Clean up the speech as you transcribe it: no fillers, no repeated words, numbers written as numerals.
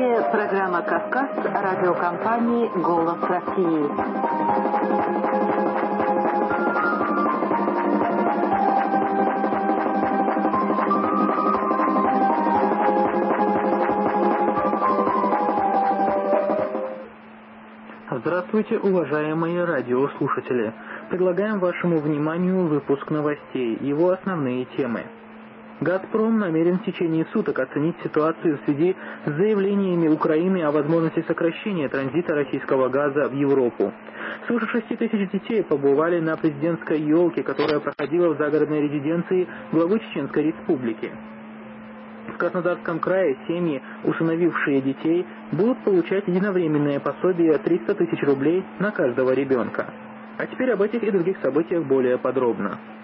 эфире программа «Кавказ» радиокомпании «Голос России». Здравствуйте, уважаемые радиослушатели! Предлагаем вашему вниманию выпуск новостей, его основные темы. «Газпром» намерен в течение суток оценить ситуацию в связи с заявлениями Украины о возможности сокращения транзита российского газа в Европу. Свыше 6 тысяч детей побывали на президентской елке, которая проходила в загородной резиденции главы Чеченской Республики. В Краснодарском крае семьи, усыновившие детей, будут получать единовременное пособие 300 тысяч рублей на каждого ребенка. А теперь об этих и других событиях более подробно.